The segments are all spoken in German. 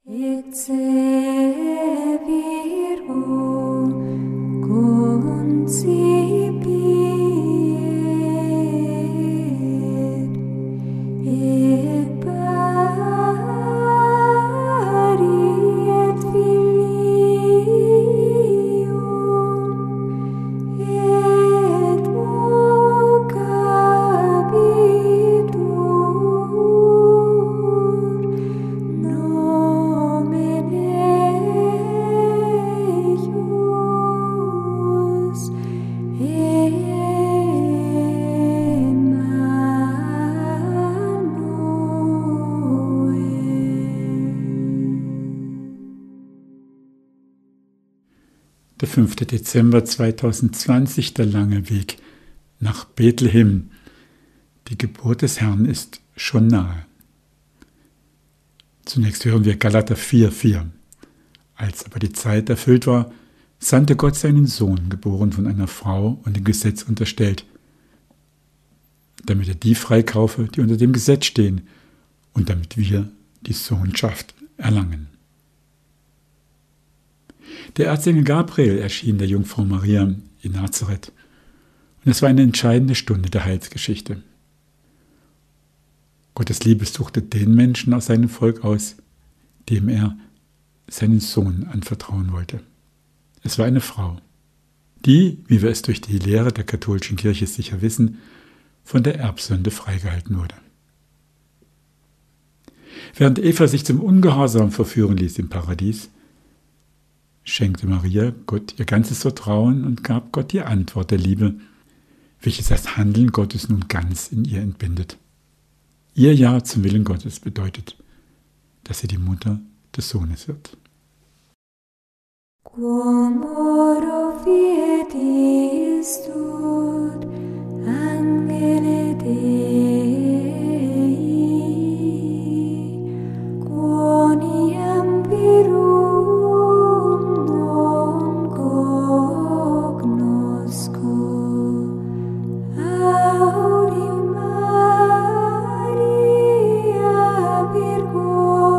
Der 5. Dezember 2020, der lange Weg nach Bethlehem. Die Geburt des Herrn ist schon nahe. Zunächst hören wir Galater 4,4. Als aber die Zeit erfüllt war, sandte Gott seinen Sohn, geboren von einer Frau und dem Gesetz unterstellt, damit er die freikaufe, die unter dem Gesetz stehen, und damit wir die Sohnschaft erlangen. Der Erzengel Gabriel erschien der Jungfrau Maria in Nazareth, und es war eine entscheidende Stunde der Heilsgeschichte. Gottes Liebe suchte den Menschen aus seinem Volk aus, dem er seinen Sohn anvertrauen wollte. Es war eine Frau, die, wie wir es durch die Lehre der katholischen Kirche sicher wissen, von der Erbsünde freigehalten wurde. Während Eva sich zum Ungehorsam verführen ließ im Paradies, schenkte Maria Gott ihr ganzes Vertrauen und gab Gott die Antwort der Liebe, welches das Handeln Gottes nun ganz in ihr entbindet. Ihr Ja zum Willen Gottes bedeutet, dass sie die Mutter des Sohnes wird. Quum oro fietis tutt, angele Dei, quoniam virum non cognosco, aureum Maria Virgo,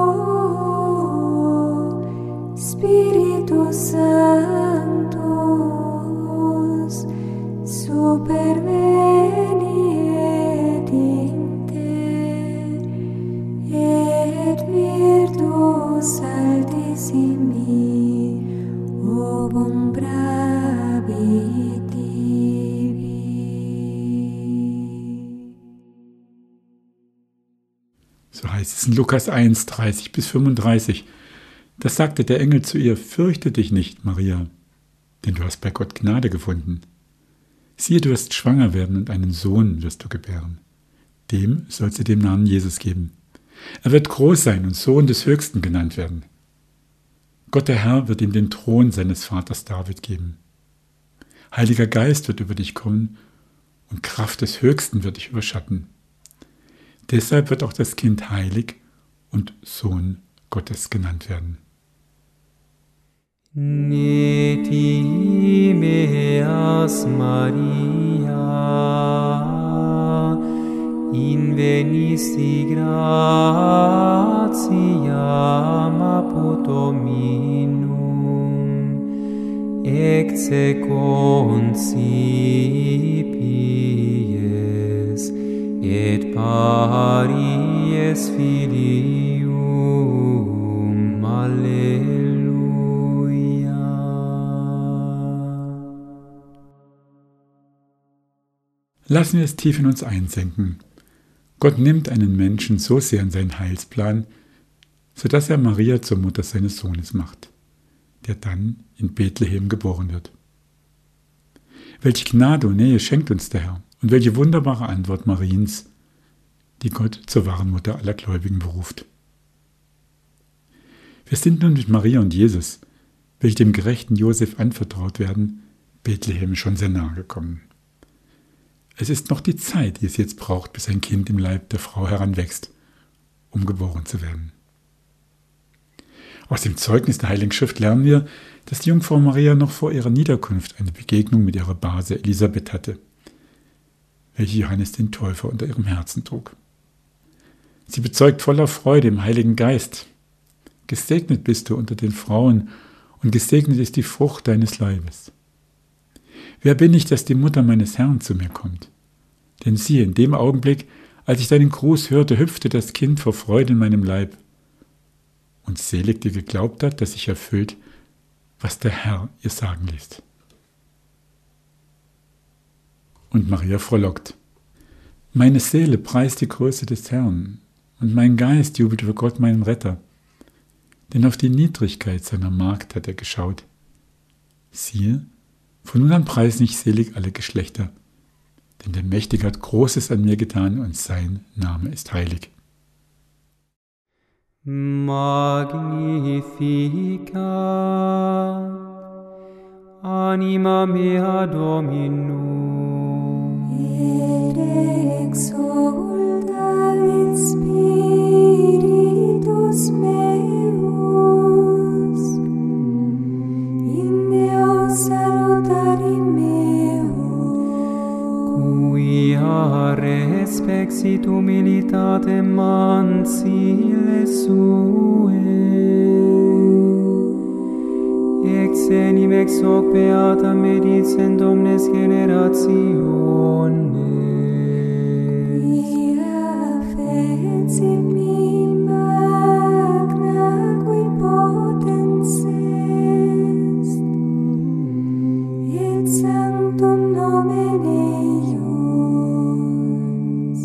Spiritus Sanctus, superveniet in te, et virtus altissimi ovum bravit tibi. So heißt es in Lukas 1, 30 bis 35. Da sagte der Engel zu ihr: Fürchte dich nicht, Maria, denn du hast bei Gott Gnade gefunden. Siehe, du wirst schwanger werden und einen Sohn wirst du gebären. Dem sollst du den Namen Jesus geben. Er wird groß sein und Sohn des Höchsten genannt werden. Gott der Herr wird ihm den Thron seines Vaters David geben. Heiliger Geist wird über dich kommen und Kraft des Höchsten wird dich überschatten. Deshalb wird auch das Kind heilig und Sohn Gottes genannt werden. Ne timeas Maria, invenisti gratiam apud Dominum, ecce concipies et paries filium. Alleluia. Lassen wir es tief in uns einsenken. Gott nimmt einen Menschen so sehr in seinen Heilsplan, sodass er Maria zur Mutter seines Sohnes macht, der dann in Bethlehem geboren wird. Welche Gnade und Nähe schenkt uns der Herr und welche wunderbare Antwort Mariens, die Gott zur wahren Mutter aller Gläubigen beruft. Wir sind nun mit Maria und Jesus, welche dem gerechten Josef anvertraut werden, Bethlehem schon sehr nahe gekommen. Es ist noch die Zeit, die es jetzt braucht, bis ein Kind im Leib der Frau heranwächst, um geboren zu werden. Aus dem Zeugnis der Heiligen Schrift lernen wir, dass die Jungfrau Maria noch vor ihrer Niederkunft eine Begegnung mit ihrer Base Elisabeth hatte, welche Johannes den Täufer unter ihrem Herzen trug. Sie bezeugt voller Freude im Heiligen Geist: Gesegnet bist du unter den Frauen und gesegnet ist die Frucht deines Leibes. Wer bin ich, dass die Mutter meines Herrn zu mir kommt? Denn siehe, in dem Augenblick, als ich deinen Gruß hörte, hüpfte das Kind vor Freude in meinem Leib. Und selig, die geglaubt hat, dass sich erfüllt, was der Herr ihr sagen ließ. Und Maria frohlockt. Meine Seele preist die Größe des Herrn, und mein Geist jubelt über Gott, meinen Retter. Denn auf die Niedrigkeit seiner Magd hat er geschaut. Siehe, von nun an preisen ich selig alle Geschlechter, denn der Mächtige hat Großes an mir getan und sein Name ist heilig. Magnificat anima mea Dominum. Et exultat spiritus meus in Deo salutari meo, Quia respexit humilitatem mansile sue, ex enim ex hoc beata medicent omnes generationes. quia fecit mi magna qui potens est, et sanctum nomen eius.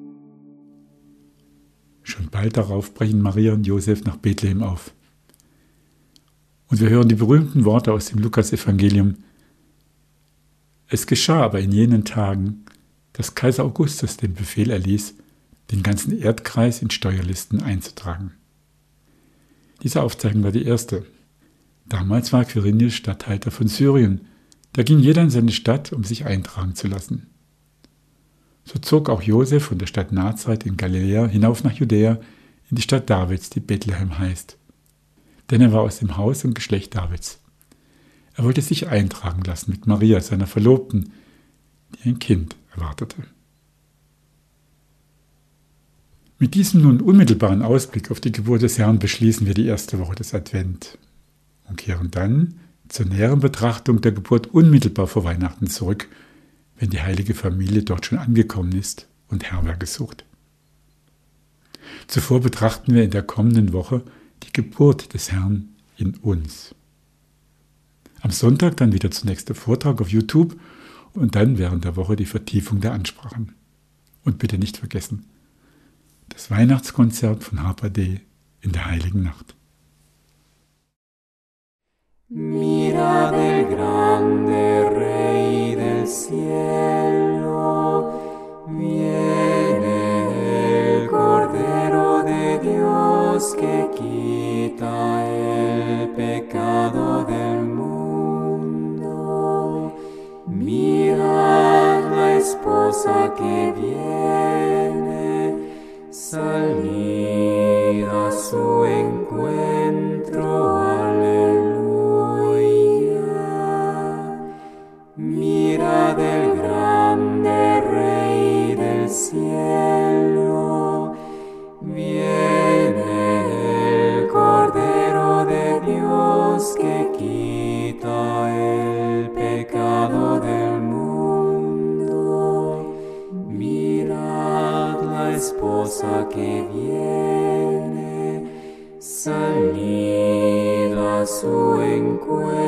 Schon bald darauf brechen Maria und Josef nach Bethlehem auf. Und wir hören die berühmten Worte aus dem Lukas-Evangelium. Es geschah aber in jenen Tagen, dass Kaiser Augustus den Befehl erließ, den ganzen Erdkreis in Steuerlisten einzutragen. Diese Aufzeichnung war die erste. Damals war Quirinius Statthalter von Syrien. Da ging jeder in seine Stadt, um sich eintragen zu lassen. So zog auch Josef von der Stadt Nazareth in Galiläa hinauf nach Judäa in die Stadt Davids, die Bethlehem heißt. Denn er war aus dem Haus und Geschlecht Davids. Er wollte sich eintragen lassen mit Maria, seiner Verlobten, die ein Kind erwartete. Mit diesem nun unmittelbaren Ausblick auf die Geburt des Herrn beschließen wir die erste Woche des Advent und kehren dann zur näheren Betrachtung der Geburt unmittelbar vor Weihnachten zurück, wenn die heilige Familie dort schon angekommen ist und Herberge sucht. Zuvor betrachten wir in der kommenden Woche die Geburt des Herrn in uns. Am Sonntag dann wieder zunächst der Vortrag auf YouTube und dann während der Woche die Vertiefung der Ansprachen. Und bitte nicht vergessen, das Weihnachtskonzert von Harper D. in der Heiligen Nacht. Mira del grande Rey del cielo, viene el Cordero de Dios que quita el pecado del mundo. Mira la esposa que viene, salida a su encuentro, aleluya. Mira del grande Rey del cielo, viene el Cordero de Dios que quita el pecado del mundo. Mirad la esposa que viene, salida a su encuentro.